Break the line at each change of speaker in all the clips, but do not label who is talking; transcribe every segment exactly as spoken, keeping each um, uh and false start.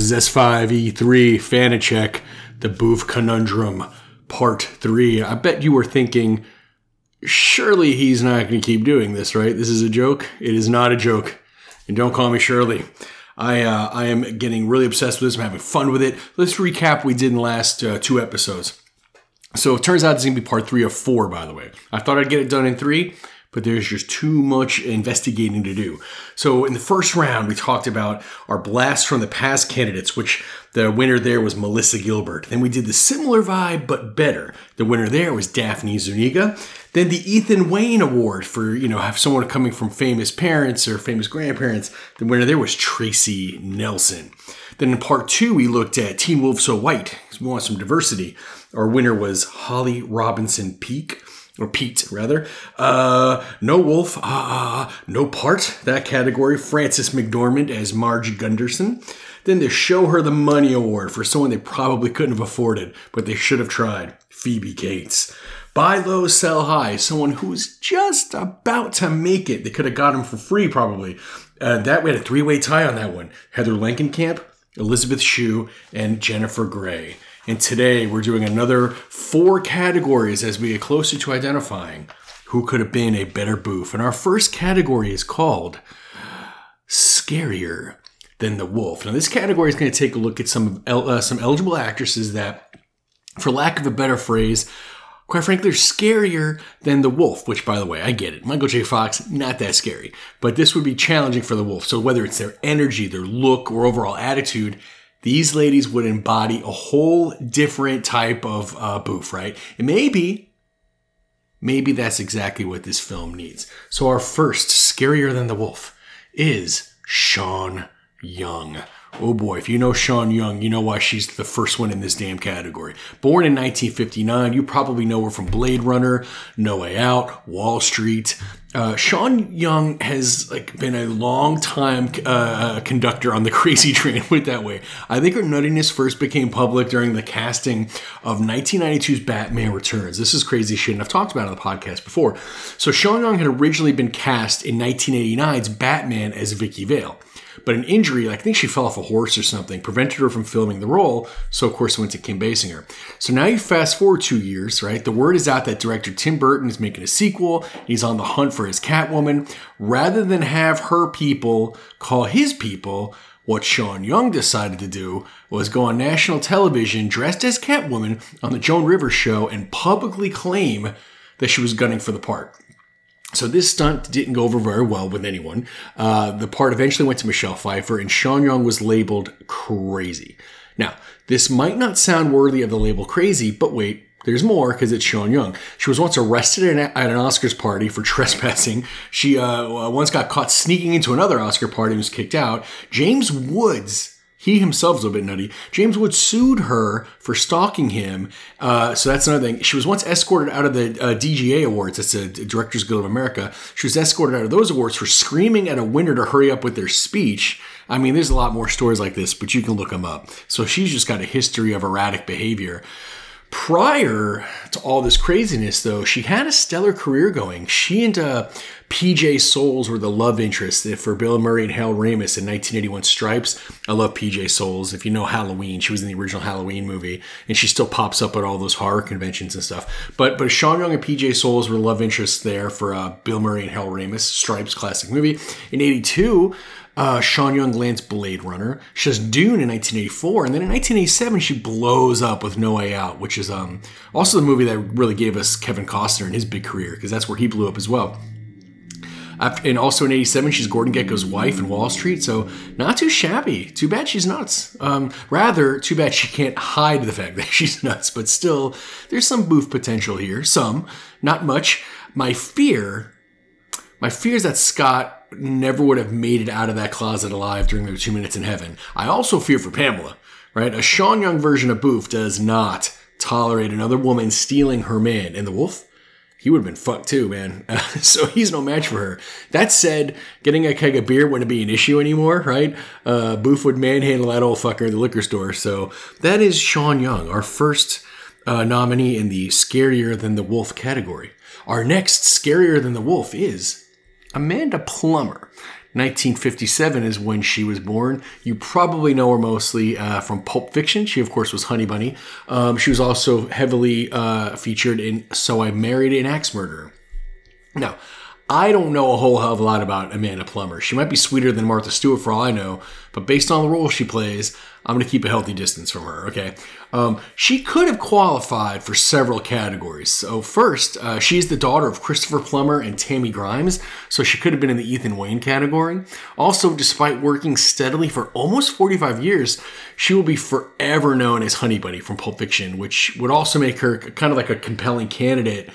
This is S five E three Fanachek, the Boof Conundrum, Part three. I bet you were thinking, surely he's not going to keep doing this, right? This is a joke? It is not a joke. And don't call me Shirley. I uh, I am getting really obsessed with this. I'm having fun with it. Let's recap what we did in the last uh, two episodes. So it turns out it's going to be part three of four, by the way. I thought I'd get it done in three, but there's just too much investigating to do. So in the first round, we talked about our blast from the past candidates, which the winner there was Melissa Gilbert. Then we did the similar vibe, but better. The winner there was Daphne Zuniga. Then the Ethan Wayne Award for, you know, have someone coming from famous parents or famous grandparents. The winner there was Tracy Nelson. Then in part two, we looked at Teen Wolf So White, because we want some diversity. Our winner was Holly Robinson Peake. Or Pete, rather. Uh, no Wolf, uh, no part, that category. Frances McDormand as Marge Gunderson. Then the Show Her the Money Award for someone they probably couldn't have afforded, but they should have tried. Phoebe Cates. Buy Low, Sell High, someone who's just about to make it. They could have got him for free, probably. Uh, that we had a three-way tie on that one. Heather Langenkamp, Elizabeth Shue, and Jennifer Grey. And today we're doing another four categories as we get closer to identifying who could have been a better boof. And our first category is called Scarier Than the Wolf. Now this category is going to take a look at some uh, some eligible actresses that, for lack of a better phrase, quite frankly, are scarier than the wolf, which, by the way, I get it. Michael J. Fox, not that scary. But this would be challenging for the wolf. So whether it's their energy, their look, or overall attitude, these ladies would embody a whole different type of uh, boof, right? And maybe, maybe that's exactly what this film needs. So our first, Scarier Than the Wolf, is Sean Young. Oh boy, if you know Sean Young, you know why she's the first one in this damn category. Born in nineteen fifty-nine, you probably know her from Blade Runner, No Way Out, Wall Street. Uh, Sean Young has like been a long time uh, conductor on the crazy train, put it that way. I think her nuttiness first became public during the casting of nineteen ninety-two's Batman Returns. This is crazy shit, and I've talked about it on the podcast before. So Sean Young had originally been cast in nineteen eighty-nine's Batman as Vicky Vale. But an injury, like I think she fell off a horse or something, prevented her from filming the role. So, of course, it went to Kim Basinger. So now you fast forward two years, right? The word is out that director Tim Burton is making a sequel. He's on the hunt for his Catwoman. Rather than have her people call his people, what Sean Young decided to do was go on national television dressed as Catwoman on the Joan Rivers show and publicly claim that she was gunning for the part. So this stunt didn't go over very well with anyone. Uh, the part eventually went to Michelle Pfeiffer, and Sean Young was labeled crazy. Now, this might not sound worthy of the label crazy, but wait, there's more, because it's Sean Young. She was once arrested at an Oscars party for trespassing. She uh, once got caught sneaking into another Oscar party and was kicked out. James Woods, he himself is a bit nutty. James Woods sued her for stalking him. Uh, so that's another thing. She was once escorted out of the uh, D G A Awards. That's the Directors Guild of America. She was escorted out of those awards for screaming at a winner to hurry up with their speech. I mean, there's a lot more stories like this, but you can look them up. So she's just got a history of erratic behavior. Prior to all this craziness, though, she had a stellar career going. She and uh, P J Souls were the love interests for Bill Murray and Hal Ramis in nineteen eighty-one Stripes. I love P J Souls. If you know Halloween, she was in the original Halloween movie, and she still pops up at all those horror conventions and stuff. But but Sean Young and P J Souls were love interests there for uh, Bill Murray and Hal Ramis. Stripes, classic movie. In eighty-two, Uh, Sean Young lands Blade Runner. She does Dune in nineteen eighty-four. And then in nineteen eighty-seven, she blows up with No Way Out, which is um, also the movie that really gave us Kevin Costner in his big career, because that's where he blew up as well. After, and also in eighty-seven, she's Gordon Gekko's wife in Wall Street. So not too shabby. Too bad she's nuts. Um, rather, too bad she can't hide the fact that she's nuts. But still, there's some boof potential here. Some. Not much. My fear... My fear is that Scott never would have made it out of that closet alive during their two minutes in heaven. I also fear for Pamela, right? A Sean Young version of boof does not tolerate another woman stealing her man. And the wolf, he would have been fucked too, man. Uh, so he's no match for her. That said, getting a keg of beer wouldn't be an issue anymore, right? Uh, boof would manhandle that old fucker at the liquor store. So that is Sean Young, our first uh, nominee in the Scarier Than the Wolf category. Our next Scarier Than the Wolf is Amanda Plummer. nineteen fifty-seven is when she was born. You probably know her mostly uh, from Pulp Fiction. She, of course, was Honey Bunny. Um, she was also heavily uh, featured in So I Married an Axe Murderer. Now, I don't know a whole hell of a lot about Amanda Plummer. She might be sweeter than Martha Stewart for all I know, but based on the role she plays, I'm going to keep a healthy distance from her, okay? Um, she could have qualified for several categories. So first, uh, she's the daughter of Christopher Plummer and Tammy Grimes, so she could have been in the Ethan Wayne category. Also, despite working steadily for almost forty-five years, she will be forever known as Honey Bunny from Pulp Fiction, which would also make her kind of like a compelling candidate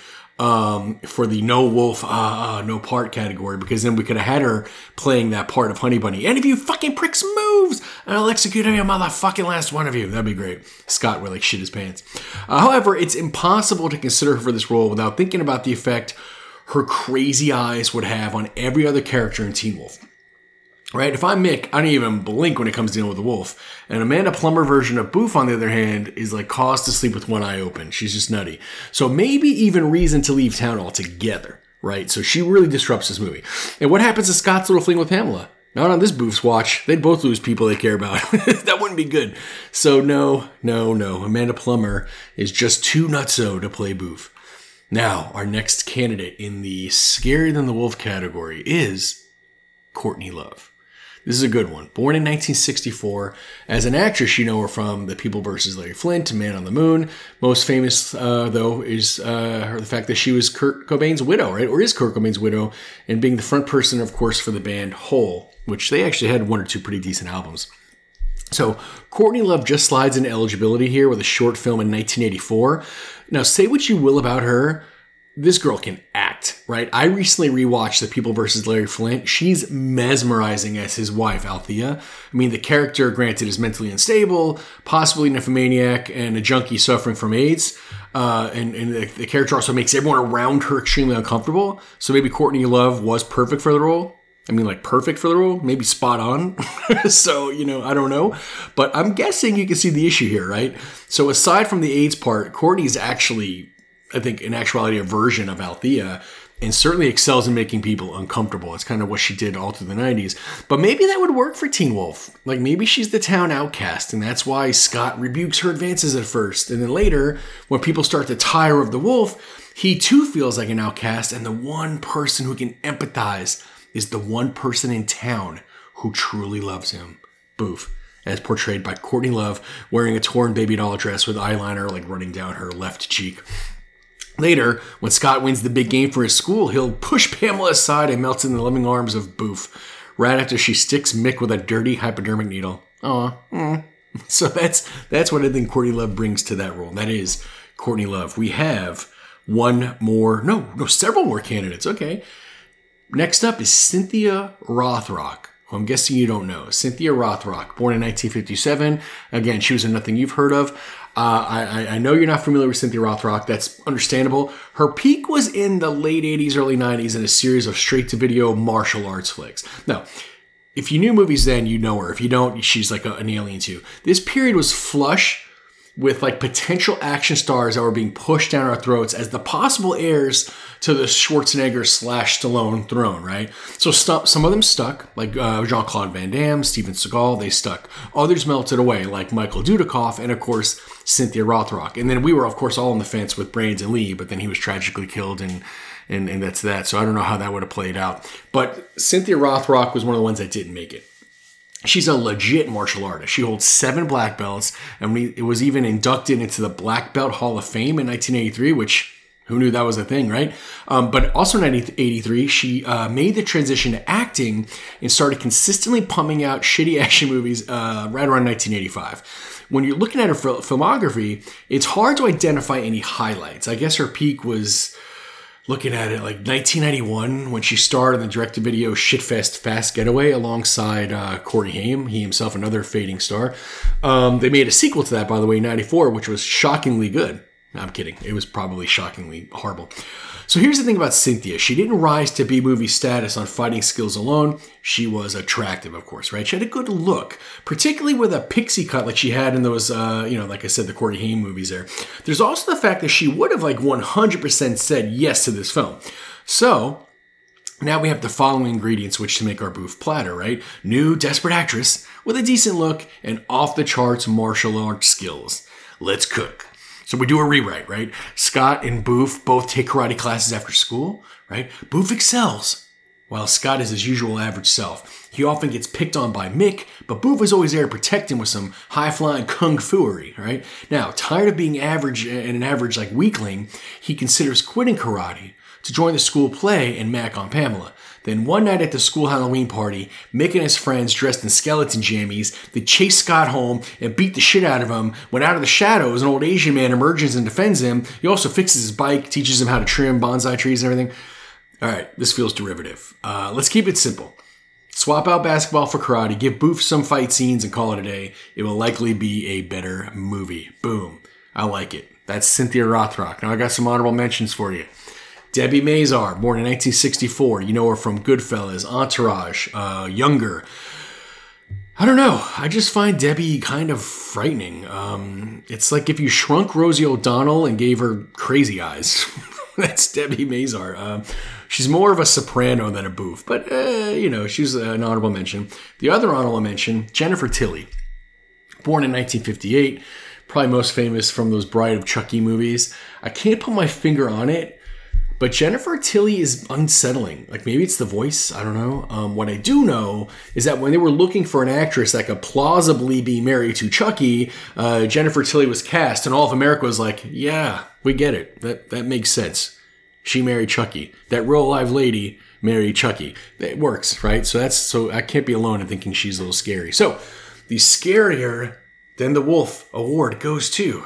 Um, for the no wolf, uh, uh, no part category, because then we could have had her playing that part of Honey Bunny. And if you fucking pricks moves, I'll execute every motherfucking last one of you. That'd be great. Scott would like shit his pants. Uh, however, it's impossible to consider her for this role without thinking about the effect her crazy eyes would have on every other character in Teen Wolf. Right? If I'm Mick, I don't even blink when it comes to dealing with the wolf. An Amanda Plummer version of Boof, on the other hand, is like cause to sleep with one eye open. She's just nutty. So maybe even reason to leave town altogether. Right? So she really disrupts this movie. And what happens to Scott's little fling with Pamela? Not on this Boof's watch. They'd both lose people they care about. That wouldn't be good. So no, no, no. Amanda Plummer is just too nutso to play Boof. Now, our next candidate in the Scarier Than the Wolf category is Courtney Love. This is a good one. Born in nineteen sixty-four. As an actress, you know her from The People versus Larry Flint, Man on the Moon. Most famous, uh, though, is uh, her, the fact that she was Kurt Cobain's widow, right? Or is Kurt Cobain's widow, and being the front person, of course, for the band Hole, which they actually had one or two pretty decent albums. So Courtney Love just slides into eligibility here with a short film in nineteen eighty-four. Now, say what you will about her, this girl can act, right? I recently rewatched The People versus Larry Flint. She's mesmerizing as his wife, Althea. I mean, the character, granted, is mentally unstable, possibly a nymphomaniac, and a junkie suffering from AIDS. Uh, and and the, the character also makes everyone around her extremely uncomfortable. So maybe Courtney Love was perfect for the role. I mean, like perfect for the role, maybe spot on. So, you know, I don't know. But I'm guessing you can see the issue here, right? So aside from the AIDS part, Courtney is actually, I think, in actuality, a version of Althea, and certainly excels in making people uncomfortable. It's kind of what she did all through the nineties. But maybe that would work for Teen Wolf. Like, maybe she's the town outcast, and that's why Scott rebukes her advances at first. And then later, when people start to tire of the wolf, he too feels like an outcast, and the one person who can empathize is the one person in town who truly loves him. Boof. As portrayed by Courtney Love, wearing a torn baby doll dress with eyeliner like running down her left cheek. Later, when Scott wins the big game for his school, he'll push Pamela aside and melts in the loving arms of Boof, right after she sticks Mick with a dirty hypodermic needle. Aw. Mm. So that's that's what I think Courtney Love brings to that role. That is Courtney Love. We have one more, no, no, several more candidates. Okay. Next up is Cynthia Rothrock, who I'm guessing you don't know. Cynthia Rothrock, born in nineteen fifty-seven. Again, she was in Nothing You've Heard of. Uh, I, I know you're not familiar with Cynthia Rothrock. That's understandable. Her peak was in the late eighties, early nineties in a series of straight-to-video martial arts flicks. Now, if you knew movies then, you know her. If you don't, she's like a, an alien too. This period was flush with like potential action stars that were being pushed down our throats as the possible heirs to the Schwarzenegger slash Stallone throne, right? So st- some of them stuck, like uh, Jean-Claude Van Damme, Steven Seagal, they stuck. Others melted away, like Michael Dudikoff, and of course, Cynthia Rothrock. And then we were, of course, all on the fence with Brains and Lee, but then he was tragically killed, and and, and that's that. So I don't know how that would have played out. But Cynthia Rothrock was one of the ones that didn't make it. She's a legit martial artist. She holds seven black belts, and we, it was even inducted into the Black Belt Hall of Fame in nineteen eighty-three, which, who knew that was a thing, right? Um, but also in nineteen eighty-three, she uh, made the transition to acting and started consistently pumping out shitty action movies uh, right around nineteen eighty-five. When you're looking at her fil- filmography, it's hard to identify any highlights. I guess her peak was, looking at it, like nineteen ninety-one, when she starred in the direct-to-video Shitfest Fast Getaway alongside uh, Corey Haim, he himself another fading star. Um, they made a sequel to that, by the way, in ninety-four, which was shockingly good. No, I'm kidding. It was probably shockingly horrible. So here's the thing about Cynthia. She didn't rise to B-movie status on fighting skills alone. She was attractive, of course, right? She had a good look, particularly with a pixie cut like she had in those, uh, you know, like I said, the Corey Haim movies there. There's also the fact that she would have like one hundred percent said yes to this film. So Now we have the following ingredients which to make our boof platter, right? New desperate actress with a decent look and off-the-charts martial arts skills. Let's cook. So we do a rewrite, right? Scott and Boof both take karate classes after school, right? Boof excels, while Scott is his usual average self. He often gets picked on by Mick, but Boof is always there to protect him with some high-flying kung fu-ery, right? Now, tired of being average and an average like weakling, he considers quitting karate to join the school play and Mac on Pamela. Then one night at the school Halloween party, Mick and his friends dressed in skeleton jammies, they chase Scott home and beat the shit out of him. When out of the shadows, an old Asian man emerges and defends him. He also fixes his bike, teaches him how to trim bonsai trees and everything. All right, this feels derivative. Uh, let's keep it simple. Swap out basketball for karate, give Boof some fight scenes, and call it a day. It will likely be a better movie. Boom. I like it. That's Cynthia Rothrock. Now I got some honorable mentions for you. Debbie Mazar, born in nineteen sixty-four. You know her from Goodfellas, Entourage, uh, Younger. I don't know. I just find Debbie kind of frightening. Um, it's like if you shrunk Rosie O'Donnell and gave her crazy eyes. That's Debbie Mazar. Uh, she's more of a soprano than a boof, but, uh, you know, she's an honorable mention. The other honorable mention, Jennifer Tilly, born in nineteen fifty-eight, probably most famous from those Bride of Chucky movies. I can't put my finger on it, but Jennifer Tilly is unsettling. Like, maybe it's the voice. I don't know. Um, what I do know is that when they were looking for an actress that could plausibly be married to Chucky, uh, Jennifer Tilly was cast, and all of America was like, yeah, we get it. That that makes sense. She married Chucky. That real live lady married Chucky. It works, right? So that's so I can't be alone in thinking she's a little scary. So the Scarier Than the Wolf award goes to...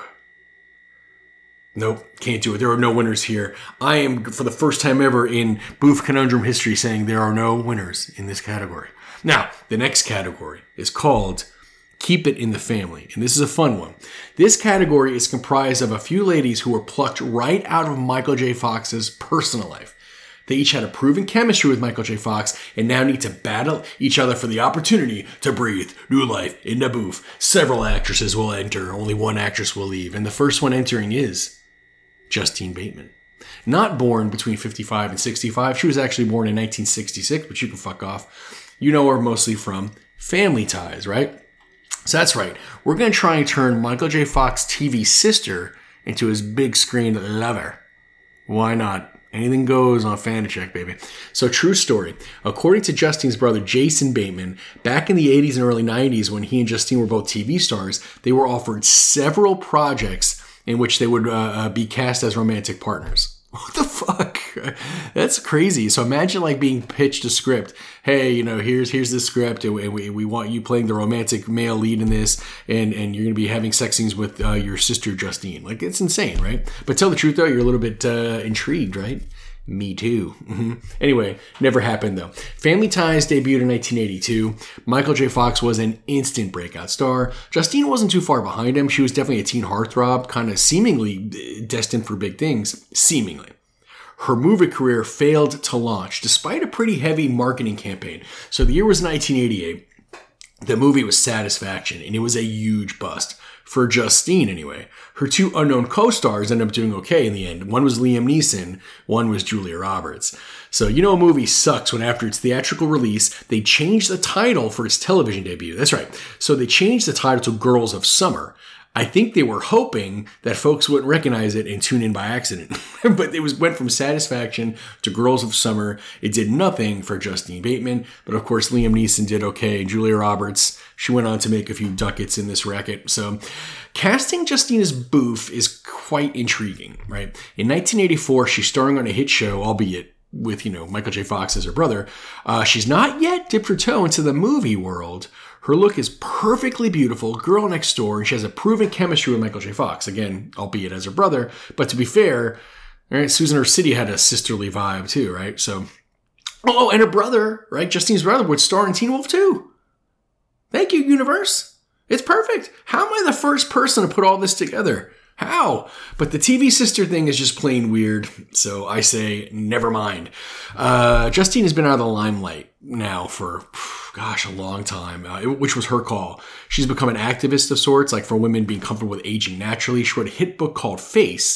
Nope, can't do it. There are no winners here. I am, for the first time ever in Boof Conundrum history, saying there are no winners in this category. Now, the next category is called Keep It in the Family, and this is a fun one. This category is comprised of a few ladies who were plucked right out of Michael J. Fox's personal life. They each had a proven chemistry with Michael J. Fox and now need to battle each other for the opportunity to breathe new life into Boof. Several actresses will enter, only one actress will leave, and the first one entering is Justine Bateman. Not born between fifty-five and sixty-five. She was actually born in nineteen sixty-six, but you can fuck off. You know her mostly from Family Ties, right? So that's right. We're going to try and turn Michael J. Fox T V sister into his big screen lover. Why not? Anything goes on Fanachek, baby. So, true story. According to Justine's brother, Jason Bateman, back in the eighties and early nineties, when he and Justine were both T V stars, they were offered several projects in which they would uh, uh, be cast as romantic partners. What the fuck? That's crazy. So imagine like being pitched a script. Hey, you know, here's here's the script, and we, we want you playing the romantic male lead in this, and, and you're going to be having sex scenes with uh, your sister Justine. Like, it's insane, right? But tell the truth, though, you're a little bit uh, intrigued, right? Me too. Mm-hmm. Anyway, never happened though. Family Ties debuted in nineteen eighty-two. Michael J. Fox was an instant breakout star. Justine wasn't too far behind him. She was definitely a teen heartthrob, kind of seemingly destined for big things. Seemingly. Her movie career failed to launch despite a pretty heavy marketing campaign. So the year was nineteen eighty-eight. The movie was Satisfaction, and it was a huge bust. For Justine, anyway. Her two unknown co-stars ended up doing okay in the end. One was Liam Neeson, one was Julia Roberts. So, you know a movie sucks when after its theatrical release, they changed the title for its television debut. That's right. So they changed the title to Girls of Summer. I think they were hoping that folks wouldn't recognize it and tune in by accident. But it was went from Satisfaction to Girls of Summer. It did nothing for Justine Bateman. But of course, Liam Neeson did okay. Julia Roberts, she went on to make a few ducats in this racket. So casting Justine as Boof is quite intriguing, right? In nineteen eighty-four, she's starring on a hit show, albeit with, you know, Michael J. Fox as her brother. Uh, she's not yet dipped her toe into the movie world. Her look is perfectly beautiful, girl next door, and she has a proven chemistry with Michael J. Fox, again, albeit as her brother. But to be fair, right, Susan Her City had a sisterly vibe too, right? So, oh, and her brother, right, Justine's brother, would star in Teen Wolf too. Thank you, universe. It's perfect. How am I the first person to put all this together? How? But the T V sister thing is just plain weird, so I say never mind. Uh, Justine has been out of the limelight now for, gosh, a long time, uh, which was her call. She's become an activist of sorts, like for women being comfortable with aging naturally. She wrote a hit book called Face,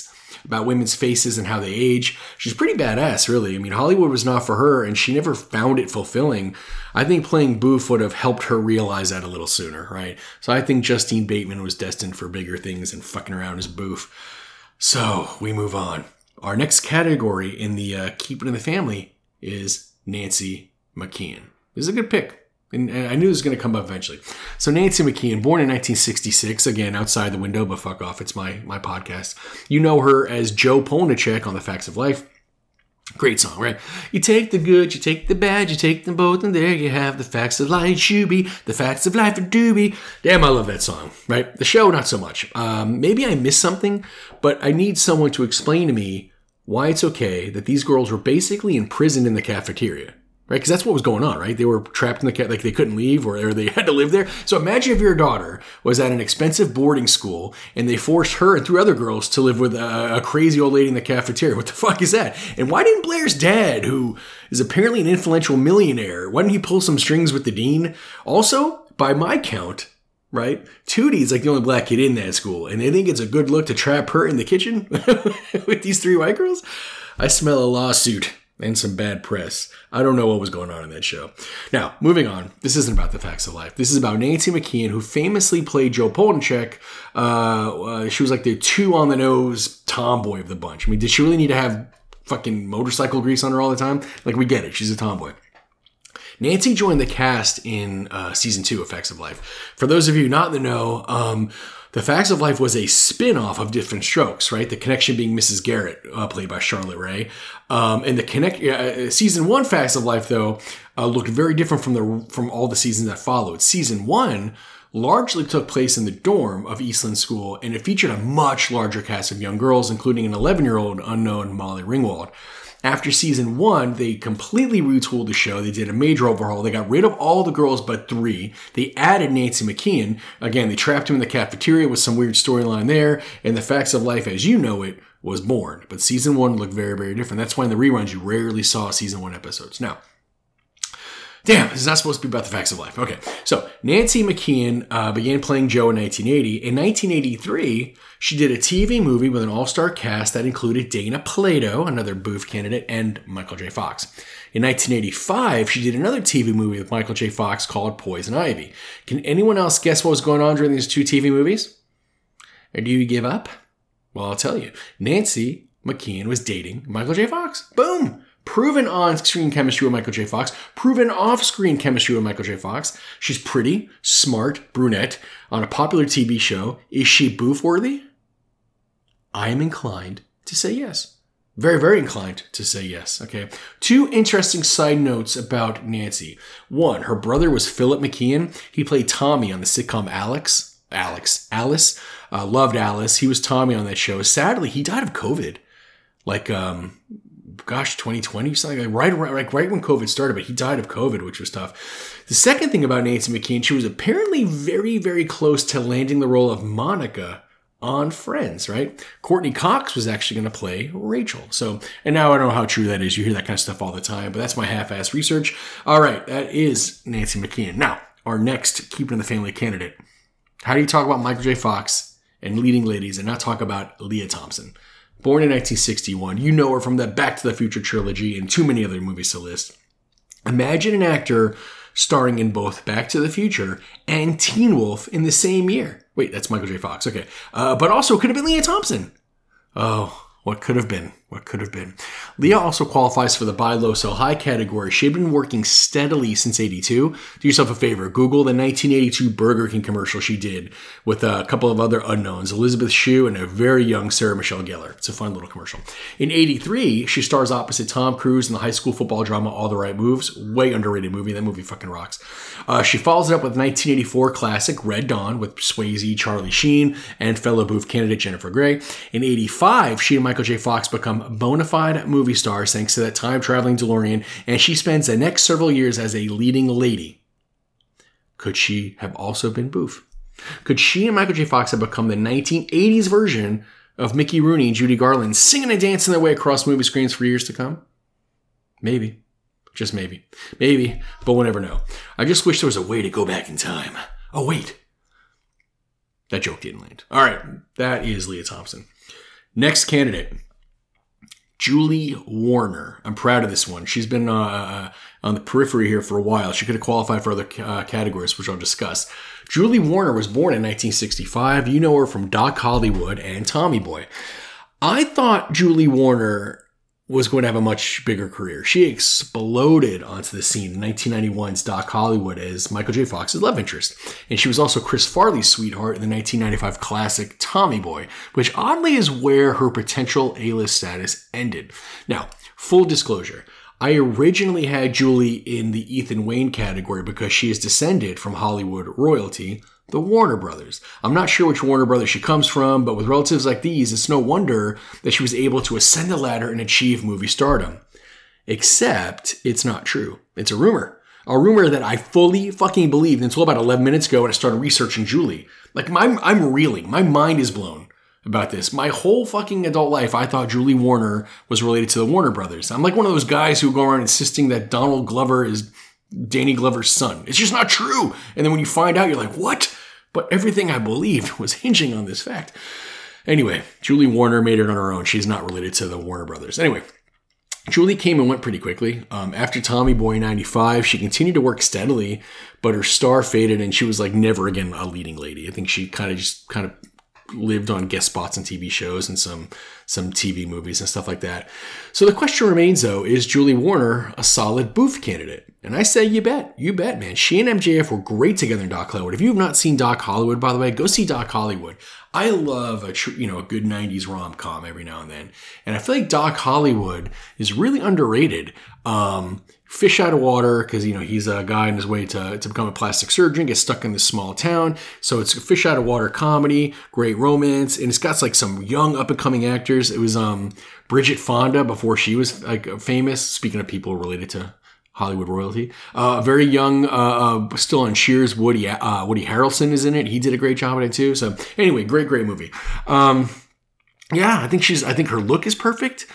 about women's faces and how they age. She's pretty badass, really. I mean, Hollywood was not for her, and she never found it fulfilling. I think playing Boof would have helped her realize that a little sooner, right? So I think Justine Bateman was destined for bigger things than fucking around as Boof. So we move on. Our next category in the uh, Keep It in the Family is Nancy McKeon. This is a good pick. And I knew it was going to come up eventually. So Nancy McKeon, born in nineteen sixty-six, again, outside the window, but fuck off. It's my my podcast. You know her as Joe Polnicek on The Facts of Life. Great song, right? You take the good, you take the bad, you take them both, and there you have the facts of life, Shooby, the facts of life, and Doobie. Damn, I love that song, right? The show, not so much. Um, maybe I missed something, but I need someone to explain to me why it's okay that these girls were basically imprisoned in the cafeteria. Right? Because that's what was going on, right? They were trapped in the cat, like they couldn't leave or, or they had to live there. So imagine if your daughter was at an expensive boarding school and they forced her and three other girls to live with a, a crazy old lady in the cafeteria. What the fuck is that? And why didn't Blair's dad, who is apparently an influential millionaire, why didn't he pull some strings with the dean? Also, by my count, right, Tootie's like the only black kid in that school, and they think it's a good look to trap her in the kitchen with these three white girls? I smell a lawsuit. And some bad press. I don't know what was going on in that show. Now, moving on. This isn't about the facts of life. This is about Nancy McKeon, who famously played Joe Polnicek. Uh, uh, she was like the two on the nose tomboy of the bunch. I mean, did she really need to have fucking motorcycle grease on her all the time? Like, we get it. She's a tomboy. Nancy joined the cast in uh, season two of Facts of Life. For those of you not in the know, um, The Facts of Life was a spin-off of Different Strokes, right? The connection being Missus Garrett, uh, played by Charlotte Rae. Um, and the connect uh, season one Facts of Life, though, uh, looked very different from the from all the seasons that followed. Season one largely took place in the dorm of Eastland School, and it featured a much larger cast of young girls, including an eleven-year-old unknown Molly Ringwald. After season one, they completely retooled the show. They did a major overhaul. They got rid of all the girls but three. They added Nancy McKeon. Again, they trapped him in the cafeteria with some weird storyline there. And The Facts of Life, as you know it, was born. But season one looked very, very different. That's why in the reruns, you rarely saw season one episodes. Now, damn, this is not supposed to be about The Facts of Life. Okay, so Nancy McKeon uh, began playing Joe in nineteen eighty. In nineteen eighty-three, she did a T V movie with an all-star cast that included Dana Plato, another Boof candidate, and Michael J. Fox. In nineteen eighty-five, she did another T V movie with Michael J. Fox called Poison Ivy. Can anyone else guess what was going on during these two T V movies? Or do you give up? Well, I'll tell you. Nancy McKeon was dating Michael J. Fox. Boom! Proven on-screen chemistry with Michael J. Fox. Proven off-screen chemistry with Michael J. Fox. She's pretty, smart, brunette, on a popular T V show. Is she Boof-worthy? I am inclined to say yes. Very, very inclined to say yes. Okay. Two interesting side notes about Nancy. One, her brother was Philip McKeon. He played Tommy on the sitcom Alex. Alex. Alice. Uh, loved Alice. He was Tommy on that show. Sadly, he died of COVID. Like, um... gosh, twenty twenty, something like right around, like right when COVID started, but he died of COVID, which was tough. The second thing about Nancy McKeon, she was apparently very, very close to landing the role of Monica on Friends, right? Courtney Cox was actually going to play Rachel. So, and now I don't know how true that is. You hear that kind of stuff all the time, but that's my half-ass research. All right, that is Nancy McKeon. Now, our next Keep It in the Family candidate. How do you talk about Michael J. Fox and leading ladies and not talk about Leah Thompson? Born in nineteen sixty-one, you know her from the Back to the Future trilogy and too many other movies to list. Imagine an actor starring in both Back to the Future and Teen Wolf in the same year. Wait, that's Michael J. Fox. Okay. Uh, but also could have been Leah Thompson. Oh, what could have been? What could have been? Leah also qualifies for the Buy Low Sell High category. She had been working steadily since eighty-two. Do yourself a favor. Google the nineteen eighty-two Burger King commercial she did with a couple of other unknowns, Elizabeth Shue and a very young Sarah Michelle Gellar. It's a fun little commercial. In eighty-three, she stars opposite Tom Cruise in the high school football drama All the Right Moves. Way underrated movie. That movie fucking rocks. Uh, she follows it up with nineteen eighty-four classic Red Dawn with Swayze, Charlie Sheen, and fellow Boof candidate Jennifer Grey. In eighty-five, she and Michael J. Fox become bona fide movie stars thanks to that time-traveling DeLorean, and she spends the next several years as a leading lady. Could she have also been Boof? Could she and Michael J. Fox have become the nineteen eighties version of Mickey Rooney and Judy Garland, singing and dancing their way across movie screens for years to come? Maybe. Just maybe. Maybe, but we'll never know. I just wish there was a way to go back in time. Oh, wait. That joke didn't land. All right, that is Leah Thompson. Next candidate, Julie Warner. I'm proud of this one. She's been uh, on the periphery here for a while. She could have qualified for other uh, categories, which I'll discuss. Julie Warner was born in nineteen sixty-five. You know her from Doc Hollywood and Tommy Boy. I thought Julie Warner was going to have a much bigger career. She exploded onto the scene in nineteen ninety-one's Doc Hollywood as Michael J. Fox's love interest. And she was also Chris Farley's sweetheart in the nineteen ninety-five classic Tommy Boy, which oddly is where her potential A-list status ended. Now, full disclosure, I originally had Julie in the Ethan Wayne category because she is descended from Hollywood royalty, the Warner Brothers. I'm not sure which Warner Brothers she comes from, but with relatives like these, it's no wonder that she was able to ascend the ladder and achieve movie stardom. Except, it's not true. It's a rumor. A rumor that I fully fucking believed until about eleven minutes ago when I started researching Julie. Like, my, I'm reeling. My mind is blown about this. My whole fucking adult life, I thought Julie Warner was related to the Warner Brothers. I'm like one of those guys who go around insisting that Donald Glover is Danny Glover's son. It's just not true. And then when you find out, you're like, what? But everything I believed was hinging on this fact. Anyway, Julie Warner made it on her own. She's not related to the Warner Brothers. Anyway, Julie came and went pretty quickly. Um, after Tommy Boy ninety-five, she continued to work steadily, but her star faded and she was like never again a leading lady. I think she kind of just kind of lived on guest spots on T V shows and some some T V movies and stuff like that. So the question remains, though, is Julie Warner a solid boof candidate? And I say you bet. You bet, man. She and M J F were great together in Doc Hollywood. If you have not seen Doc Hollywood, by the way, go see Doc Hollywood. I love a tr- you know a good nineties rom-com every now and then. And I feel like Doc Hollywood is really underrated. Um, fish out of water because, you know, he's a guy on his way to, to become a plastic surgeon, gets stuck in this small town. So it's a fish out of water comedy, great romance. And it's got like some young up and coming actors. It was um, Bridget Fonda before she was like famous. Speaking of people related to Hollywood royalty, uh, very young, uh, uh, still on Cheers. Woody, uh, Woody Harrelson is in it. He did a great job at it too. So anyway, great, great movie. Um, yeah, I think she's, I think her look is perfect.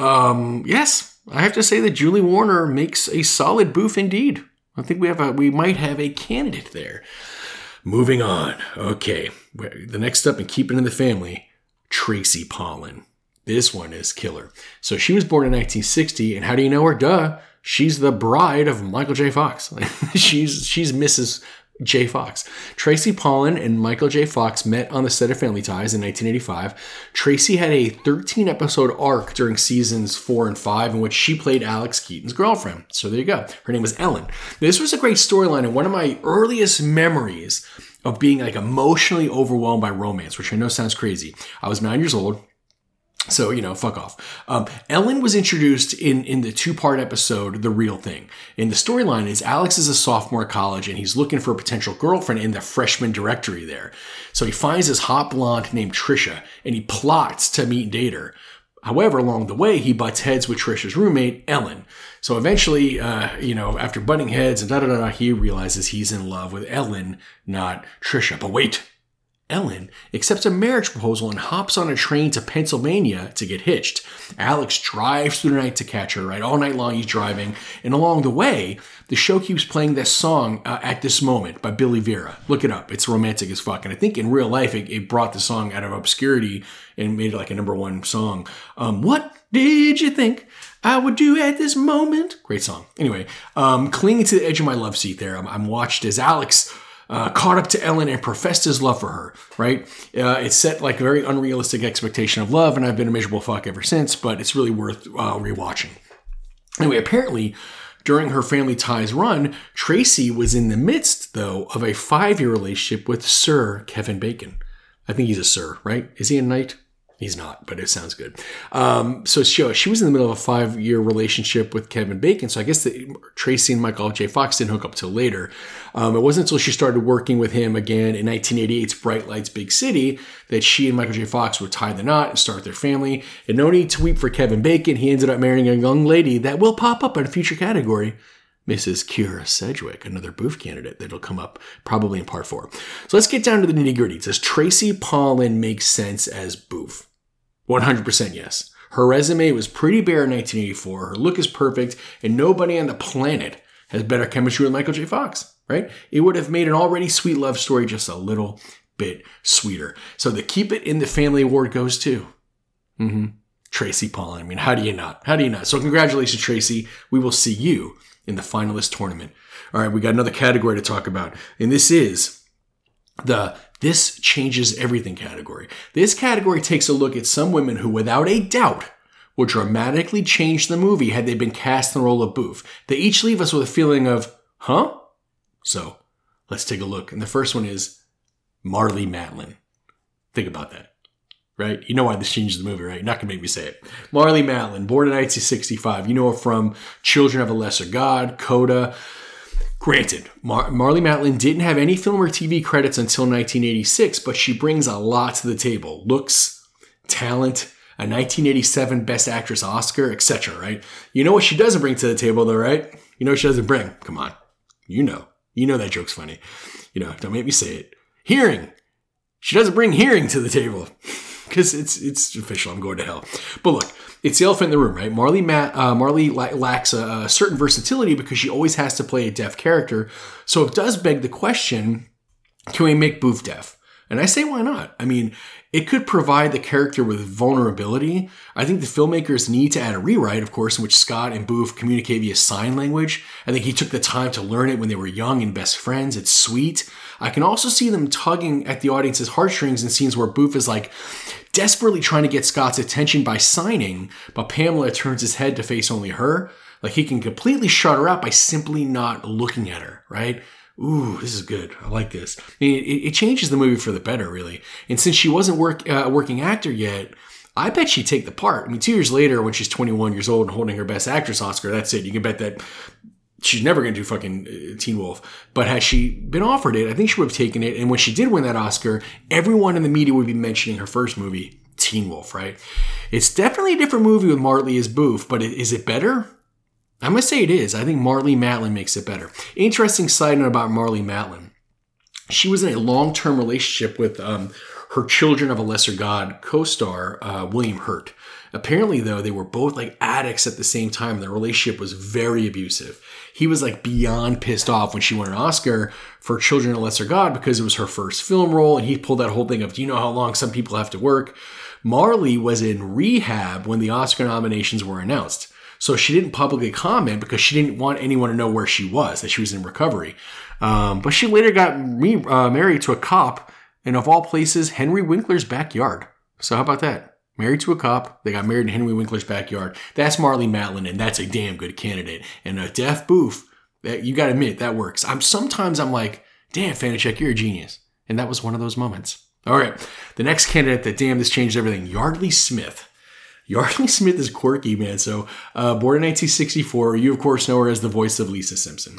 Um, yes, I have to say that Julie Warner makes a solid boof indeed. I think we have a, we might have a candidate there. Moving on. Okay. The next up and keeping in the family, Tracy Pollan. This one is killer. So she was born in nineteen sixty, and how do you know her? Duh. She's the bride of Michael J. Fox. she's she's Missus J. Fox. Tracy Pollan and Michael J. Fox met on the set of Family Ties in nineteen eighty-five. Tracy had a thirteen episode arc during seasons four and five in which she played Alex Keaton's girlfriend. So there you go. Her name was Ellen. This was a great storyline and one of my earliest memories of being like emotionally overwhelmed by romance, which I know sounds crazy. I was nine years old. So, you know, fuck off. Um, Ellen was introduced in, in the two-part episode, The Real Thing. And the storyline is Alex is a sophomore at college and he's looking for a potential girlfriend in the freshman directory there. So he finds this hot blonde named Trisha and he plots to meet and date her. However, along the way, he butts heads with Trisha's roommate, Ellen. So eventually, uh, you know, after butting heads and da-da-da-da, he realizes he's in love with Ellen, not Trisha. But wait. Ellen accepts a marriage proposal and hops on a train to Pennsylvania to get hitched. Alex drives through the night to catch her, right? All night long he's driving. And along the way, the show keeps playing this song, uh, At This Moment by Billy Vera. Look it up. It's romantic as fuck. And I think in real life, it, it brought the song out of obscurity and made it like a number one song. Um, what did you think I would do at this moment? Great song. Anyway, um, clinging to the edge of my love seat there, I'm, I'm watched as Alex Uh, caught up to Ellen and professed his love for her, right? Uh, it set like a very unrealistic expectation of love, and I've been a miserable fuck ever since, but it's really worth uh, rewatching. Anyway, apparently, during her Family Ties run, Tracy was in the midst, though, of a five-year relationship with Sir Kevin Bacon. I think he's a sir, right? Is he a knight? He's not, but it sounds good. Um, so she, she was in the middle of a five-year relationship with Kevin Bacon. So I guess the, Tracy and Michael J. Fox didn't hook up till later. Um, it wasn't until she started working with him again in nineteen eighty-eight's Bright Lights, Big City that she and Michael J. Fox would tie the knot and start their family. And no need to weep for Kevin Bacon. He ended up marrying a young lady that will pop up in a future category. Missus Kyra Sedgwick, another boof candidate that'll come up probably in part four. So let's get down to the nitty-gritty. Does Tracy Pollan make sense as boof? one hundred percent yes. Her resume was pretty bare in nineteen eighty-four. Her look is perfect, and nobody on the planet has better chemistry with Michael J. Fox, right? It would have made an already sweet love story just a little bit sweeter. So the Keep It in the Family award goes to Mm-hmm. Tracy Pollan. I mean, how do you not? How do you not? So congratulations, Tracy. We will see you in the finalist tournament. All right, we got another category to talk about. And this is the This Changes Everything category. This category takes a look at some women who, without a doubt, will dramatically change the movie had they been cast in the role of Boof. They each leave us with a feeling of, huh? So let's take a look. And the first one is Marlee Matlin. Think about that. Right? You know why this changes the movie, right? You're not going to make me say it. Marlee Matlin, born in nineteen sixty-five. You know her from Children of a Lesser God, Coda. Granted, Mar- Marlee Matlin didn't have any film or T V credits until nineteen eighty-six, but she brings a lot to the table. Looks, talent, a nineteen eighty-seven Best Actress Oscar, et cetera, right? You know what she doesn't bring to the table, though, right? You know what she doesn't bring? Come on. You know. You know that joke's funny. You know, don't make me say it. Hearing. She doesn't bring hearing to the table. Because it's it's official. I'm going to hell. But look, it's the elephant in the room, right? Marlee, Ma- uh, Marlee la- lacks a, a certain versatility because she always has to play a deaf character. So it does beg the question, can we make Boof deaf? And I say, why not? I mean, it could provide the character with vulnerability. I think the filmmakers need to add a rewrite, of course, in which Scott and Boof communicate via sign language. I think he took the time to learn it when they were young and best friends. It's sweet. I can also see them tugging at the audience's heartstrings in scenes where Boof is like desperately trying to get Scott's attention by signing, but Pamela turns his head to face only her. Like he can completely shut her out by simply not looking at her, right? Ooh, this is good. I like this. I mean, it, it changes the movie for the better, really. And since she wasn't work, uh, a working actor yet, I bet she'd take the part. I mean, two years later, when she's twenty-one years old and holding her Best Actress Oscar, that's it. You can bet that she's never going to do fucking uh, Teen Wolf. But had she been offered it, I think she would have taken it. And when she did win that Oscar, everyone in the media would be mentioning her first movie, Teen Wolf, right? It's definitely a different movie with Marlee as Boof, but is it better? I must say it is. I think Marlee Matlin makes it better. Interesting side note about Marlee Matlin. She was in a long-term relationship with um, her Children of a Lesser God co-star, uh, William Hurt. Apparently, though, they were both like addicts at the same time. Their relationship was very abusive. He was like beyond pissed off when she won an Oscar for Children of a Lesser God because it was her first film role. And he pulled that whole thing of, do you know how long some people have to work? Marlee was in rehab when the Oscar nominations were announced. So she didn't publicly comment because she didn't want anyone to know where she was, that she was in recovery. Um, but she later got re- uh, married to a cop in, of all places, Henry Winkler's backyard. So how about that? Married to a cop. They got married in Henry Winkler's backyard. That's Marlee Matlin, and that's a damn good candidate. And a deaf Boof, that, you got to admit, that works. I'm Sometimes I'm like, damn, Fanachek, you're a genius. And that was one of those moments. All right. The next candidate that, damn, this changed everything. Yardley Smith. Yardley Smith is quirky, man. So, uh, born in nineteen sixty-four, you of course know her as the voice of Lisa Simpson.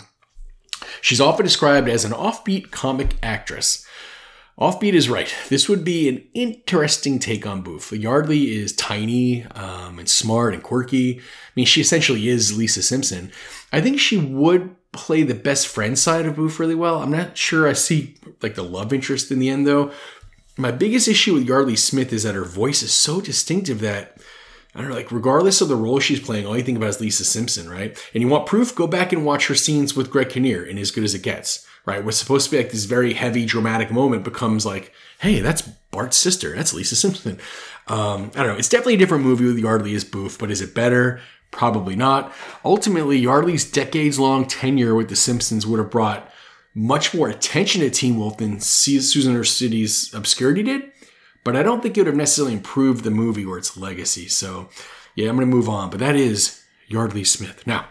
She's often described as an offbeat comic actress. Offbeat is right. This would be an interesting take on Boof. Yardley is tiny um, and smart and quirky. I mean, she essentially is Lisa Simpson. I think she would play the best friend side of Boof really well. I'm not sure I see like the love interest in the end, though. My biggest issue with Yardley Smith is that her voice is so distinctive that, I don't know, like regardless of the role she's playing, all you think about is Lisa Simpson, right? And you want proof? Go back and watch her scenes with Greg Kinnear in As Good as It Gets, right? What's supposed to be like this very heavy, dramatic moment becomes like, hey, that's Bart's sister. That's Lisa Simpson. Um, I don't know. It's definitely a different movie with Yardley as Boof, but is it better? Probably not. Ultimately, Yardley's decades-long tenure with The Simpsons would have brought much more attention to Teen Wolf than Susan Orsidy's obscurity did, but I don't think it would have necessarily improved the movie or its legacy. So, yeah, I'm going to move on. But that is Yardley Smith. Now,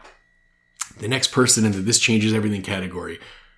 the next person into This Changes Everything category,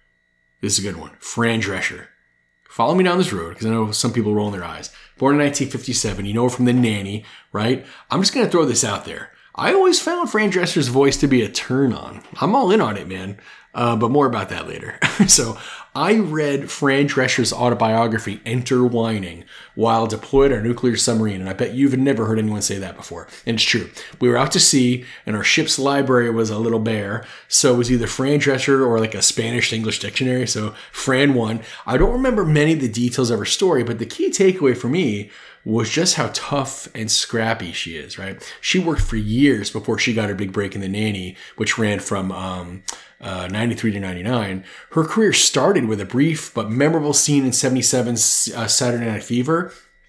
this is a good one. Fran Drescher. Follow me down this road, because I know some people rolling their eyes. Born in nineteen fifty-seven, you know her from The Nanny, right? I'm just going to throw this out there. I always found Fran Drescher's voice to be a turn on. I'm all in on it, man. Uh, but more about that later. So I read Fran Drescher's autobiography, Enter Whining, while deployed on a nuclear submarine. And I bet you've never heard anyone say that before. And it's true. We were out to sea and our ship's library was a little bare. So it was either Fran Drescher or like a Spanish to English dictionary. So Fran won. I don't remember many of the details of her story, but the key takeaway for me was just how tough and scrappy she is, right? She worked for years before she got her big break in The Nanny, which ran from um, uh, ninety-three to ninety-nine. Her career started with a brief but memorable scene in seventy-seven's uh, Saturday Night Fever.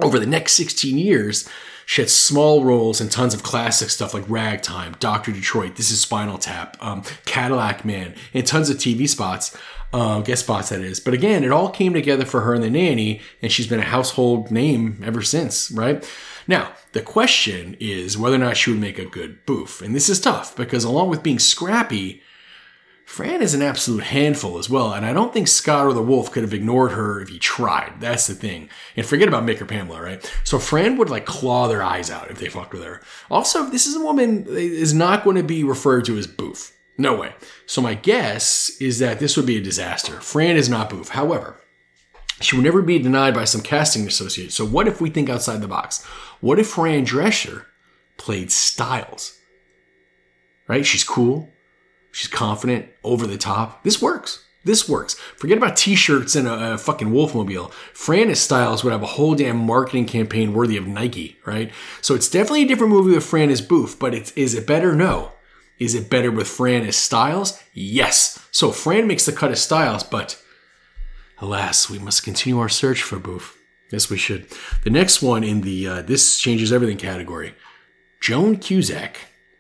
over the next sixteen years, she had small roles in tons of classic stuff like Ragtime, Doctor Detroit, This Is Spinal Tap, um, Cadillac Man, and tons of T V spots, uh, guest spots that is. But again, it all came together for her in The Nanny, and she's been a household name ever since, right? Now, the question is whether or not she would make a good Boof. And this is tough because along with being scrappy, Fran is an absolute handful as well, and I don't think Scott or the Wolf could have ignored her if he tried. That's the thing. And forget about Mick or Pamela, right? So Fran would like claw their eyes out if they fucked with her. Also, this is a woman that is not going to be referred to as Boof. No way. So my guess is that this would be a disaster. Fran is not Boof. However, she would never be denied by some casting associate. So what if we think outside the box? What if Fran Drescher played Styles? Right? She's cool. She's confident, over the top. This works. This works. Forget about t-shirts and a, a fucking Wolfmobile. Fran as Styles would have a whole damn marketing campaign worthy of Nike, right? So it's definitely a different movie with Fran as Boof, but it's, is it better? No. Is it better with Fran as Styles? Yes. So Fran makes the cut as Styles, but alas, we must continue our search for Boof. Yes, we should. The next one in the uh, This Changes Everything category, Joan Cusack.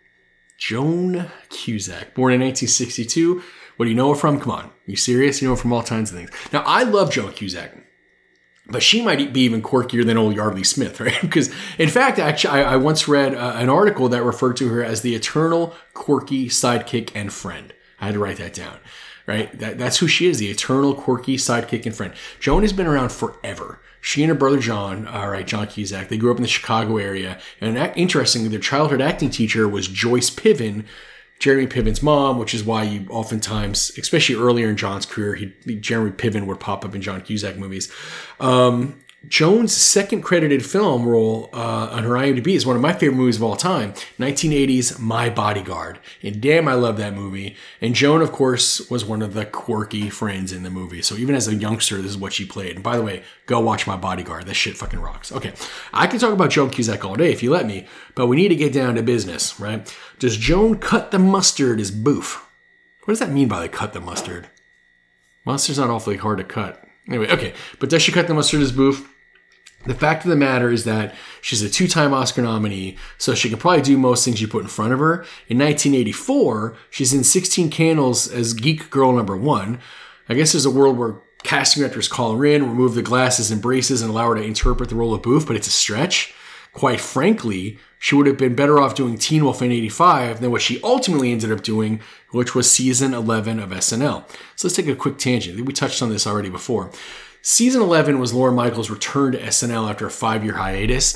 Joan Cusack, born in nineteen sixty-two. What do you know her from? Come on. Are you serious? You know her from all kinds of things. Now, I love Joan Cusack, but she might be even quirkier than old Yardley Smith, right? Because, in fact, actually, I, I once read uh, an article that referred to her as the eternal quirky sidekick and friend. I had to write that down, right? That, that's who she is, the eternal quirky sidekick and friend. Joan has been around forever. She and her brother John, all right, John Cusack, they grew up in the Chicago area. And interestingly, their childhood acting teacher was Joyce Piven, Jeremy Piven's mom, which is why you oftentimes, especially earlier in John's career, he, Jeremy Piven would pop up in John Cusack movies. Um, Joan's second credited film role uh, on her IMDb is one of my favorite movies of all time, nineteen eighties My Bodyguard. And damn, I love that movie. And Joan, of course, was one of the quirky friends in the movie. So even as a youngster, this is what she played. And by the way, go watch My Bodyguard. That shit fucking rocks. Okay, I can talk about Joan Cusack all day if you let me, but we need to get down to business, right? Does Joan cut the mustard as Boof? What does that mean by the cut the mustard? Mustard's not awfully hard to cut. Anyway, okay, but does she cut the mustard as Boof? The fact of the matter is that she's a two-time Oscar nominee, so she can probably do most things you put in front of her. In nineteen eighty-four, she's in sixteen Candles as Geek Girl number one. I guess there's a world where casting directors call her in, remove the glasses and braces, and allow her to interpret the role of Boof, but it's a stretch. Quite frankly, she would have been better off doing Teen Wolf in eighty-five than what she ultimately ended up doing, which was season eleven of S N L. So let's take a quick tangent. We touched on this already before. Season eleven was Lorne Michaels' return to S N L after a five-year hiatus.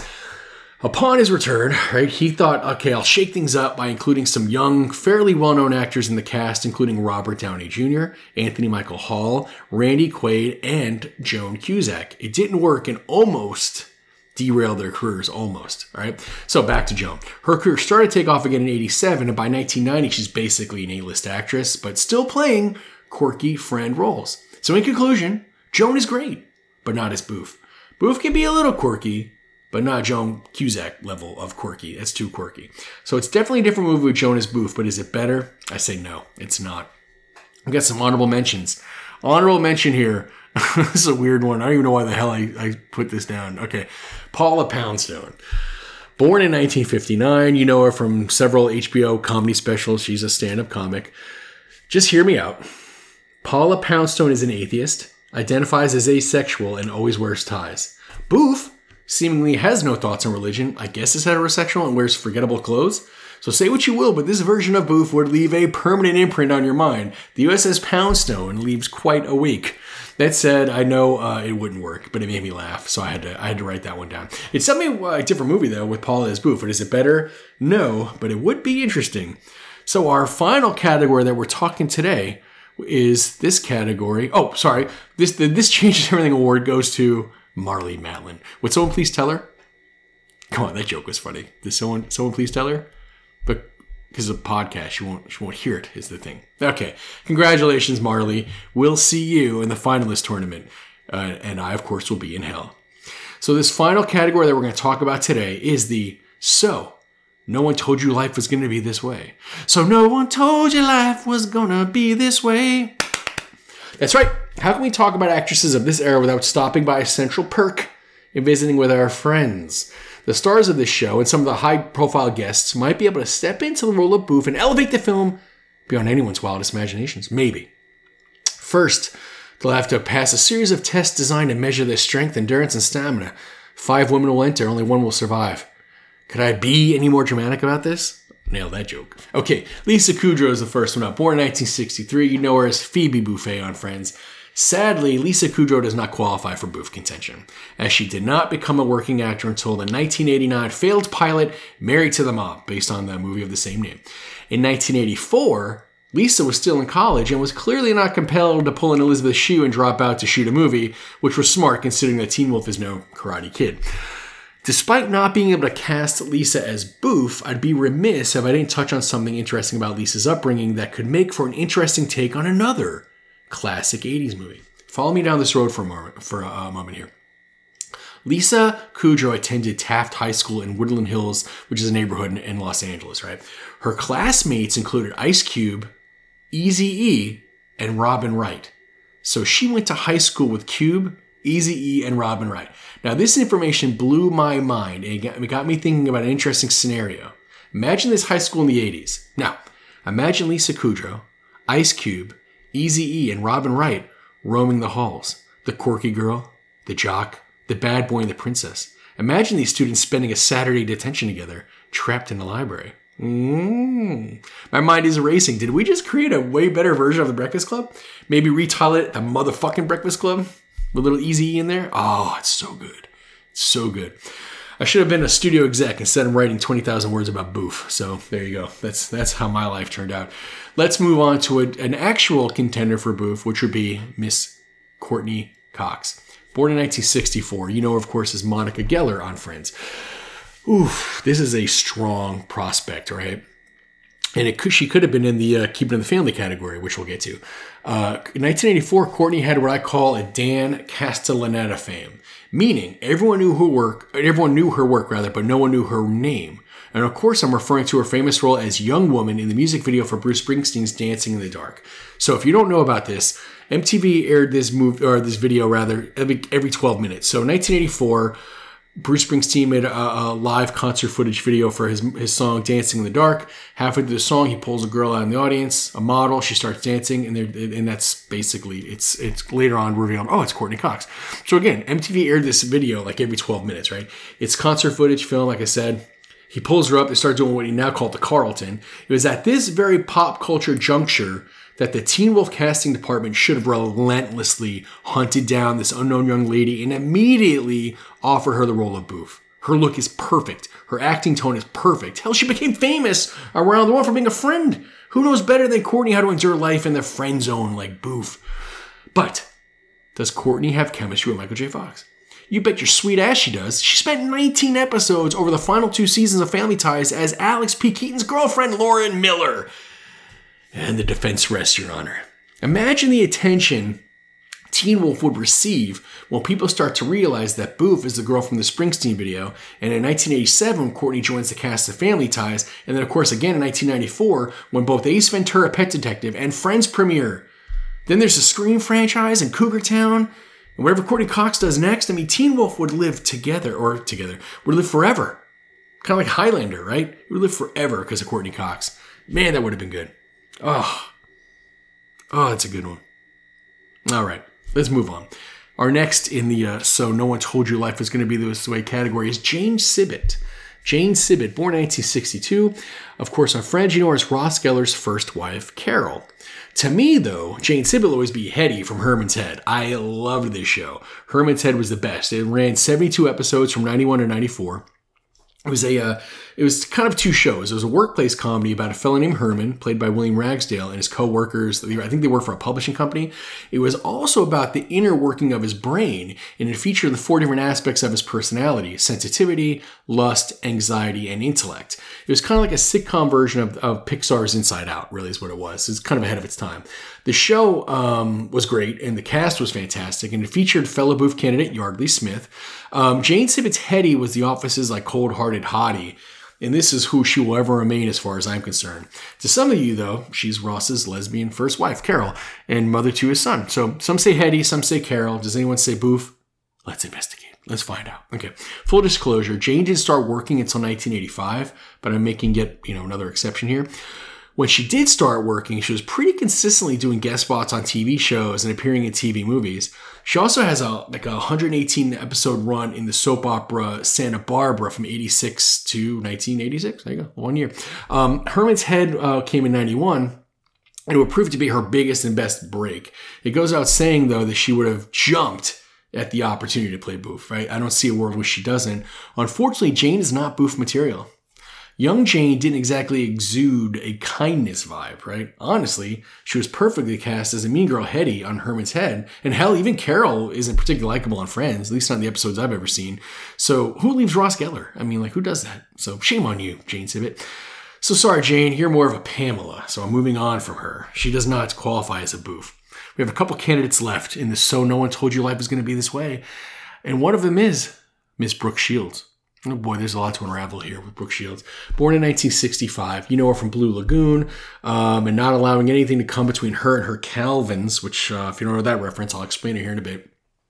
Upon his return, right, he thought, okay, I'll shake things up by including some young, fairly well-known actors in the cast, including Robert Downey Junior, Anthony Michael Hall, Randy Quaid, and Joan Cusack. It didn't work and almost derailed their careers, almost, right? So back to Joan. Her career started to take off again in eighty-seven, and by nineteen ninety, she's basically an A-list actress, but still playing quirky friend roles. So in conclusion, Joan is great, but not as Boof. Boof can be a little quirky, but not Joan Cusack level of quirky. That's too quirky. So it's definitely a different movie with Joan as Boof, but is it better? I say no, it's not. I've got some honorable mentions. Honorable mention here. This is a weird one. I don't even know why the hell I, I put this down. Okay. Paula Poundstone. Born in nineteen fifty-nine. You know her from several H B O comedy specials. She's a stand-up comic. Just hear me out. Paula Poundstone is an atheist, identifies as asexual, and always wears ties. Boof seemingly has no thoughts on religion, I guess is heterosexual, and wears forgettable clothes. So say what you will, but this version of Boof would leave a permanent imprint on your mind. The U S S Poundstone leaves quite a wake. That said, I know uh, it wouldn't work, but it made me laugh, so I had to I had to write that one down. It's something uh, a different movie though with Paula as Boof. But is it better? No, but it would be interesting. So our final category that we're talking today is this category. Oh, sorry. This the, this Changes Everything award goes to Marlee Matlin. Would someone please tell her? Come on, that joke was funny. Did someone someone please tell her? But because of a podcast, she won't she won't hear it is the thing. Okay, congratulations, Marlee. We'll see you in the finalist tournament, uh, and I of course will be in hell. So this final category that we're going to talk about today is the so. No one told you life was going to be this way. So no one told you life was going to be this way. That's right. How can we talk about actresses of this era without stopping by a central perk and visiting with our friends. The stars of this show and some of the high-profile guests might be able to step into the role of Boof and elevate the film beyond anyone's wildest imaginations. Maybe. First, they'll have to pass a series of tests designed to measure their strength, endurance, and stamina. Five women will enter, only one will survive. Could I be any more dramatic about this? Nailed that joke. Okay, Lisa Kudrow is the first one up. Born in nineteen sixty-three, you know her as Phoebe Buffay on Friends. Sadly, Lisa Kudrow does not qualify for Boof contention, as she did not become a working actor until the nineteen eighty-nine failed pilot Married to the Mob, based on the movie of the same name. In nineteen eighty-four, Lisa was still in college and was clearly not compelled to pull an Elizabeth Shue and drop out to shoot a movie, which was smart considering that Teen Wolf is no Karate Kid. Despite not being able to cast Lisa as Boof, I'd be remiss if I didn't touch on something interesting about Lisa's upbringing that could make for an interesting take on another classic eighties movie. Follow me down this road for a moment, for a moment here. Lisa Kudrow attended Taft High School in Woodland Hills, which is a neighborhood in, in Los Angeles, right? Her classmates included Ice Cube, Eazy-E, and Robin Wright. So she went to high school with Cube, Eazy-E, and Robin Wright. Now, this information blew my mind, and it got me thinking about an interesting scenario. Imagine this high school in the eighties. Now, imagine Lisa Kudrow, Ice Cube, Eazy-E, and Robin Wright roaming the halls. The quirky girl, the jock, the bad boy, and the princess. Imagine these students spending a Saturday detention together, trapped in the library. Mm. My mind is racing. Did we just create a way better version of The Breakfast Club? Maybe retitle it The Motherfucking Breakfast Club? With a little Eazy-E in there? Oh, it's so good. It's so good. I should have been a studio exec instead of writing twenty thousand words about Boof. So there you go. That's that's how my life turned out. Let's move on to a, an actual contender for Boof, which would be Miss Courteney Cox. Born in nineteen sixty-four. You know her, of course, as Monica Geller on Friends. Oof, this is a strong prospect, right? And it could, she could have been in the uh, Keep It in the Family category, which we'll get to. Uh, in nineteen eighty-four, Courteney had what I call a Dan Castellaneta fame, meaning everyone knew her work, everyone knew her work rather, but no one knew her name. And of course, I'm referring to her famous role as Young Woman in the music video for Bruce Springsteen's Dancing in the Dark. So if you don't know about this, M T V aired this move or this video rather every, every twelve minutes. So in nineteen eighty-four. Bruce Springsteen made a, a live concert footage video for his his song Dancing in the Dark. Halfway through the song, he pulls a girl out in the audience, a model. She starts dancing, and and that's basically, it's it's later on revealed, oh, it's Courteney Cox. So again, M T V aired this video like every twelve minutes, right? It's concert footage film, like I said. He pulls her up. They start doing what he now called the Carlton. It was at this very pop culture juncture that the Teen Wolf casting department should have relentlessly hunted down this unknown young lady and immediately offered her the role of Boof. Her look is perfect. Her acting tone is perfect. Hell, she became famous around the world for being a friend. Who knows better than Courteney how to endure life in the friend zone like Boof? But does Courteney have chemistry with Michael J. Fox? You bet your sweet ass she does. She spent nineteen episodes over the final two seasons of Family Ties as Alex P. Keaton's girlfriend, Lauren Miller. And the defense rests, Your Honor. Imagine the attention Teen Wolf would receive when people start to realize that Boof is the girl from the Springsteen video. And in nineteen eighty-seven, Courteney joins the cast of Family Ties. And then, of course, again in nineteen ninety-four, when both Ace Ventura: Pet Detective and Friends premiere. Then there's the Scream franchise and Cougar Town. And whatever Courteney Cox does next, I mean, Teen Wolf would live together, or together, would live forever. Kind of like Highlander, right? It would live forever because of Courteney Cox. Man, that would have been good. Oh, oh, that's a good one. All right, let's move on. Our next in the uh, So No One Told You Life Was Going to Be This Way category is Jane Sibbett. Jane Sibbett, born in nineteen sixty-two. Of course, our friend, you know her as Ross Geller's first wife, Carol. To me, though, Jane Sibbett will always be Hetty from Herman's Head. I loved this show. Herman's Head was the best. It ran seventy-two episodes from ninety-one to ninety-four. It was a, uh, it was kind of two shows. It was a workplace comedy about a fellow named Herman, played by William Ragsdale, and his co-workers. I think they worked for a publishing company. It was also about the inner working of his brain, and it featured the four different aspects of his personality: sensitivity, lust, anxiety, and intellect. It was kind of like a sitcom version of, of Pixar's Inside Out, really is what it was. It's kind of ahead of its time. The show um, was great, and the cast was fantastic, and it featured fellow Boof candidate Yardley Smith. Um, Jane Sibbett's Hetty was the office's like cold-hearted hottie, and this is who she will ever remain as far as I'm concerned. To some of you, though, she's Ross's lesbian first wife, Carol, and mother to his son. So some say Hetty, some say Carol. Does anyone say Boof? Let's investigate. Let's find out. Okay. Full disclosure, Jane didn't start working until nineteen eighty-five, but I'm making yet, you know, another exception here. When she did start working, she was pretty consistently doing guest spots on T V shows and appearing in T V movies. She also has a like a one hundred eighteen episode run in the soap opera Santa Barbara from eighty-six to nineteen eighty-six. There you go, one year. Um, Herman's Head uh, came in ninety-one, and it would prove to be her biggest and best break. It goes out saying, though, that she would have jumped at the opportunity to play Boof, right? I don't see a world where she doesn't. Unfortunately, Jane is not Boof material. Young Jane didn't exactly exude a kindness vibe, right? Honestly, she was perfectly cast as a mean girl Hetty on Herman's Head. And hell, even Carol isn't particularly likable on Friends, at least not in the episodes I've ever seen. So who leaves Ross Geller? I mean, like, who does that? So shame on you, Jane Sibbett. So sorry, Jane, you're more of a Pamela, so I'm moving on from her. She does not qualify as a Boof. We have a couple candidates left in the So No One Told You Life Was Going to Be This Way. And one of them is Miss Brooke Shields. Oh boy, there's a lot to unravel here with Brooke Shields. Born in nineteen sixty-five, you know her from Blue Lagoon, um, and not allowing anything to come between her and her Calvins, which, uh, if you don't know that reference, I'll explain it here in a bit.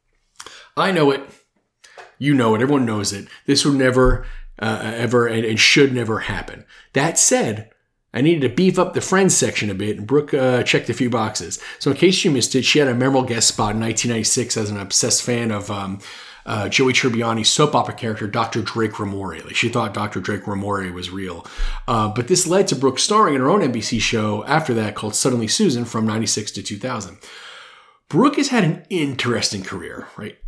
I know it. You know it. Everyone knows it. This would never, uh, ever, and, and should never happen. That said, I needed to beef up the Friends section a bit, and Brooke uh, checked a few boxes. So in case you missed it, she had a memorable guest spot in nineteen ninety-six as an obsessed fan of um, uh, Joey Tribbiani's soap opera character, Doctor Drake Ramore. Like, she thought Doctor Drake Ramore was real. Uh, but this led to Brooke starring in her own N B C show after that called Suddenly Susan from ninety-six to two thousand. Brooke has had an interesting career, right?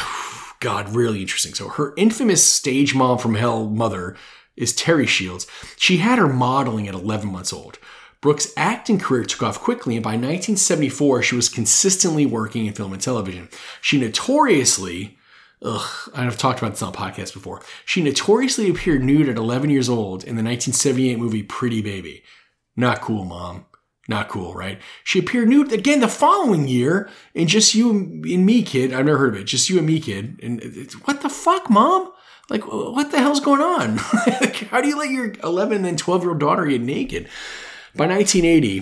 God, really interesting. So her infamous stage mom from hell mother is Terry Shields. She had her modeling at eleven months old. Brooke's acting career took off quickly, and by nineteen seventy-four, she was consistently working in film and television. She notoriously, ugh, I've talked about this on podcasts before, she notoriously appeared nude at eleven years old in the nineteen seventy-eight movie Pretty Baby. Not cool, Mom. Not cool, right? She appeared nude again the following year in Just You and Me, Kid. I've never heard of it. Just You and Me, Kid. And it's, what the fuck, Mom? Like, what the hell's going on? How do you let your eleven and then twelve-year-old daughter get naked? By nineteen eighty,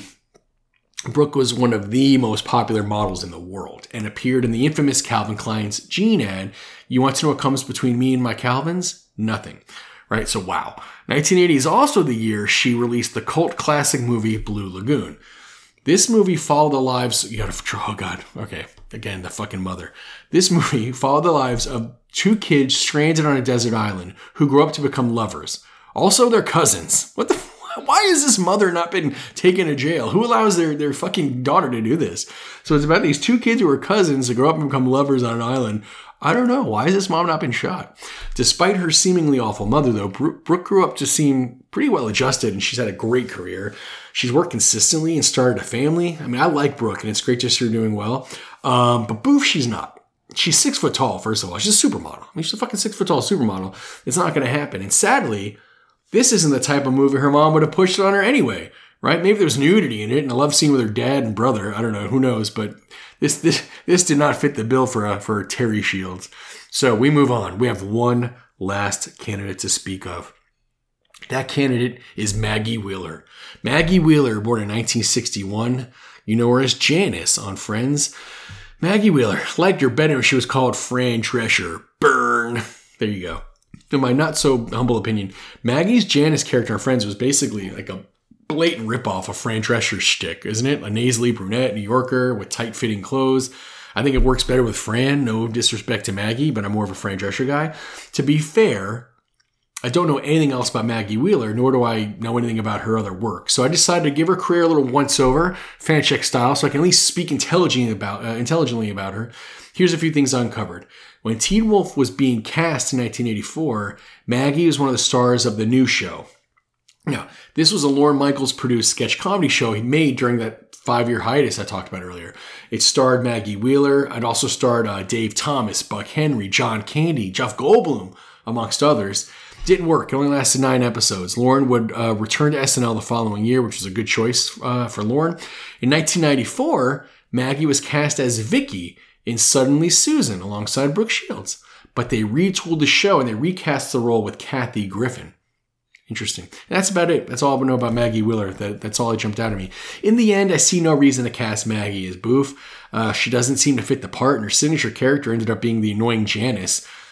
Brooke was one of the most popular models in the world and appeared in the infamous Calvin Klein's Jean ad. You want to know what comes between me and my Calvins? Nothing. Right? So, wow. nineteen eighty is also the year she released the cult classic movie Blue Lagoon. This movie followed the lives... You gotta... Oh, God. Okay. Again, the fucking mother. This movie followed the lives of two kids stranded on a desert island who grew up to become lovers. Also, their cousins. What the... Why has this mother not been taken to jail? Who allows their, their fucking daughter to do this? So it's about these two kids who are cousins that grow up and become lovers on an island. I don't know. Why has this mom not been shot? Despite her seemingly awful mother, though, Brooke grew up to seem pretty well adjusted, and she's had a great career. She's worked consistently and started a family. I mean, I like Brooke, and it's great to see her doing well. Um, but Boof, she's not. She's six foot tall, first of all. She's a supermodel. I mean, she's a fucking six foot tall supermodel. It's not going to happen. And sadly, this isn't the type of movie her mom would have pushed on her anyway, right? Maybe there's nudity in it and a love scene with her dad and brother. I don't know. Who knows? But this this this did not fit the bill for uh, for Terry Shields. So we move on. We have one last candidate to speak of. That candidate is Maggie Wheeler. Maggie Wheeler, born in nineteen sixty-one. You know her as Janice on Friends. Maggie Wheeler liked her better when she was called Fran Drescher. Burn. There you go. In my not so humble opinion, Maggie's Janice character on Friends was basically like a blatant ripoff of Fran Drescher's shtick, isn't it? A nasally brunette New Yorker with tight-fitting clothes. I think it works better with Fran. No disrespect to Maggie, but I'm more of a Fran Drescher guy. To be fair, I don't know anything else about Maggie Wheeler, nor do I know anything about her other work. So I decided to give her career a little once-over, fan check style, so I can at least speak intelligently about, uh, intelligently about her. Here's a few things I uncovered. When Teen Wolf was being cast in nineteen eighty-four, Maggie was one of the stars of The New Show. Now, this was a Lorne Michaels-produced sketch comedy show he made during that five-year hiatus I talked about earlier. It starred Maggie Wheeler. It also starred uh, Dave Thomas, Buck Henry, John Candy, Jeff Goldblum, amongst others. Didn't work. It only lasted nine episodes. Lorne would uh, return to S N L the following year, which was a good choice uh, for Lorne. In nineteen ninety-four, Maggie was cast as Vicky in Suddenly Susan alongside Brooke Shields. But they retooled the show and they recast the role with Kathy Griffin. Interesting. And that's about it. That's all I know about Maggie Wheeler. That, that's all that jumped out at me. In the end, I see no reason to cast Maggie as Boof. Uh, she doesn't seem to fit the part, and her signature character ended up being the annoying Janice.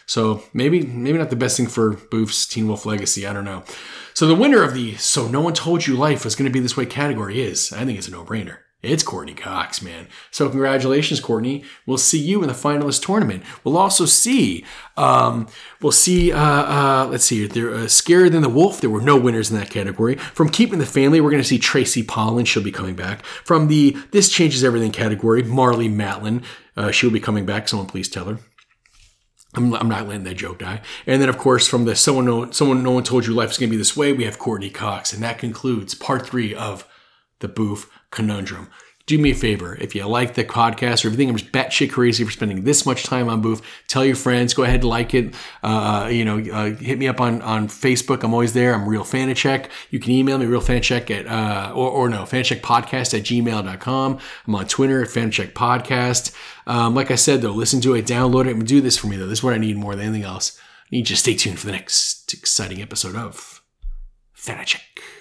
So maybe maybe not the best thing for Boof's Teen Wolf Legacy. I don't know. So the winner of the So No One Told You Life Was Going to Be This Way category is, I think it's a no-brainer. It's Courteney Cox, man. So congratulations, Courteney. We'll see you in the finalist tournament. We'll also see, um, we'll see, uh, uh, let's see, there, uh, Scarier Than the Wolf. There were no winners in that category. From Keeping the Family, we're going to see Tracy Pollan. She'll be coming back. From the This Changes Everything category, Marlee Matlin. Uh, she'll be coming back. Someone please tell her. I'm, I'm not letting that joke die. And then, of course, from the Someone No, Someone No One Told You Life Is Going to Be This Way, we have Courteney Cox. And that concludes part three of the Boof Conundrum. Do me a favor. If you like the podcast or if you think I'm just batshit crazy for spending this much time on Boof, tell your friends. Go ahead and like it. Uh, you know, uh, hit me up on, on Facebook. I'm always there. I'm Real Fanachek. You can email me, realfanachek at, uh, or, or no, fanachekpodcast at gmail dot com. I'm on Twitter at Fanachek Podcast. Um, like I said, though, listen to it, download it, and do this for me, though. This is what I need more than anything else. You need to stay tuned for the next exciting episode of Fanachek.